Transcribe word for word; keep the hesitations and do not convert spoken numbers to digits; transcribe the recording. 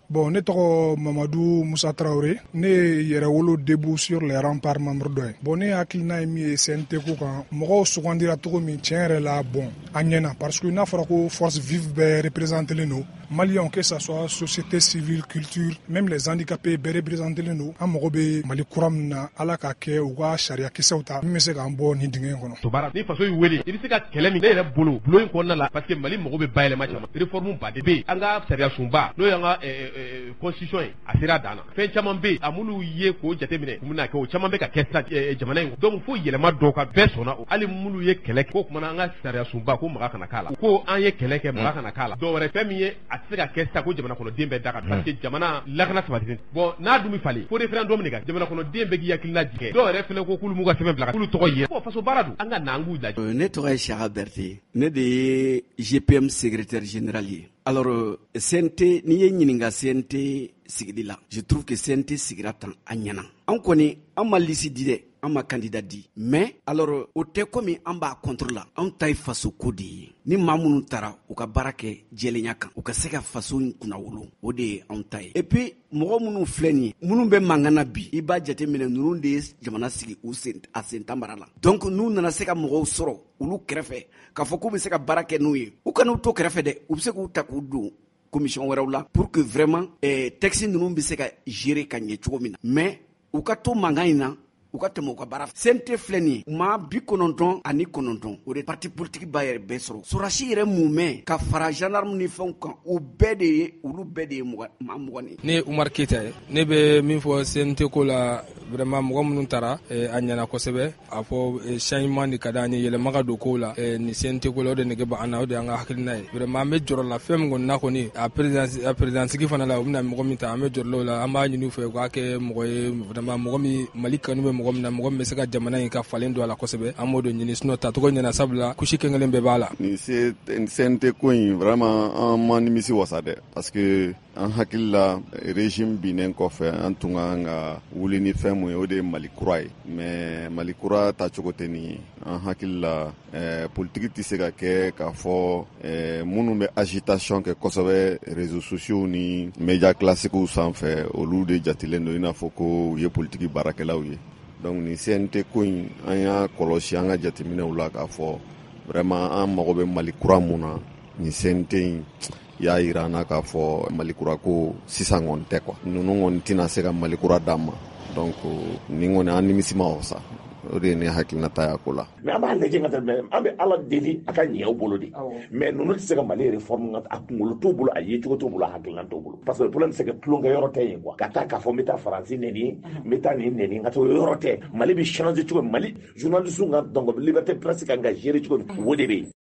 Bon, ne tɔgɔ Mamadou Moussa Traoré, ne yɛrɛ wolo debout sur les remparts membre dɔ ye. Bon, ne hakilina ye min ye C N T ko kan, mɔgɔw sugandira cogo min tiɲɛ yɛrɛ la bon a ɲɛna parce que n'a fɔra ko force vive bɛɛ représentelen don, Maliens que ça soit société civile, culture, même les handicapés bɛɛ représentelen don, an mago bɛ Mali kura min na Ala ka kɛ u ka sariya kisɛw ta min bɛ se k'an bɔ nin dingɛ in kɔnɔ. Tobara ni faso y'u wele i bɛ se ka kɛlɛ min ne yɛrɛ bolo bulon in kɔnɔna la parce que Mali mago bɛ bayɛlɛma caman réforme ba de bɛ yen an ka sariya sunba n'o y'an ka constitution ye a sera dan na fɛn caman bɛ yen a minnu ye k'o jateminɛ u bɛna kɛ o caman bɛ ka kɛ sisan jamana in donc fo yɛlɛma dɔw ka bɛɛ sɔnna o hali minnu ye kɛlɛ kɛ ko kumana an ka sariya sunba ko maga kana k'a la ko an ye kɛlɛ kɛ maga kana k'a la dɔw wɛrɛ fɛn min ye a tɛ se ka kɛ sisan ko jamana kɔnɔden bɛɛ da ka parce que jamana lakana sabatinen bon n'a dun bɛ falen fo référendum de kan jamana kɔnɔden bɛɛ k'i hakilina jigin dɔw yɛrɛ fɛnɛ ko k'olu m'u ka sɛbɛn bila k'olu tɔgɔ ye bon faso baara dun an ka na an k'u lajɛ. Ne tɔgɔ ye Saka Berté ne de ye G P M secrétaire général ye. Alors C N T n'i ye ɲininka C N T sigili la je trouve que C N T sigira tan a ɲɛna an kɔni an ma liste di dɛ an ma candidat di mais alors o tɛ komi an b'a contre la an ta ye faso ko de ye ni maa minnu taara u ka baara kɛ jɛlenya kan u ka se ka faso in kunna wolo o de ye an ta ye et puis mɔgɔ minnu filɛ nin ye minnu bɛ mankan na bi i b'a jateminɛ ninnu de ye jamana sigi u sen a sen ta mara la donc n'u nana se ka mɔgɔw sɔrɔ olu kɛrɛfɛ k'a fɔ k'u bɛ se ka baara kɛ n'u ye u kana u to kɛrɛfɛ dɛ u bɛ se k'u ta k'u don commission wɛrɛw la pour que vraiment eh, texte ninnu bɛ se ka gérer ka ɲɛ cogo min na mais u ka to mankan in na u ka tɛmɛ u ka baara C N T filɛ nin ye maa bi kɔnɔntɔn ani kɔnɔntɔn o de parti politique b'a yɛrɛ bɛɛ sɔrɔ sɔrɔsi yɛrɛ mun mɛn ka fara gendarme ni fɛnw kan o bɛɛ de ye olu bɛɛ de ye maa mugan ye. Ne ye Umar Keyita ye ne bɛ min fɔ C N T ko la vraiment mɔgɔ minnu taara a ɲɛna kosɛbɛ a fɔ changement de ka d'an ye yɛlɛma ka don kow la ni C N T ko la o de nege bɛ an na o de y'an ka hakilina ye vraiment an bɛ jɔrɔ la fɛn min kɔni na kɔni a président a président sigi fana la u bɛna mɔgɔ min ta an bɛ jɔrɔ la o la an b'a ɲini u fɛ u k'a kɛ mɔgɔ ye vraiment mɔgɔ min Mali kanu bɛ mɔgɔ min na mɔgɔ min bɛ se ka jamana in ka falen don a la kosɛbɛ an b'o de ɲini sinon tacogo ɲɛna sabula kusi kelen bɛɛ b'a la. Ni C N T ko in vraiment an ma nimisi wasa dɛ parce que an hakili la régime binnen kɔfɛ an tun kan ka wuli ni fɛn mun ye o de ye Mali kura ye mais Mali kura tacogo tɛ nin ye an hakili la eh, politique tɛ se ka kɛ k'a fɔ eh, minnu bɛ agitation kɛ kosɛbɛ réseaux sociaux ni média classiques sanfɛ olu de jatilen don i n'a fɔ ko u ye politique baarakɛlaw ye donc ni C N T ko in an y'a kɔlɔsi an ka jateminɛw la k'a fɔ vraiment an mago bɛ Mali kura mun na ni C N T in y'a yira an na k'a fɔ Mali kura ko sisan kɔni tɛ quoi ninnu kɔni tɛna se ka Mali kura d'an ma donc ni kɔni an nimisi ma wasa o de ye ne hakilinata y'a ko la. mais an b'a lajɛ ka tɛmɛ an bɛ Ala deli a ka ɲɛ u bolo de mais ninnu tɛ se ka Mali réforme a kunkolo t'u bolo a yecogo t'u bolo a hakilina t'u bolo parce que le problème c'est que tulonkɛ yɔrɔ tɛ yen quoi ka taa k'a fɔ n bɛ taa Faransi nɛni n bɛ taa nin nɛni ka to yɔrɔ tɛ Mali bɛ changer cogo Mali journaliste ka donc liberté presse kan ka gérer cogo o de bɛ yen.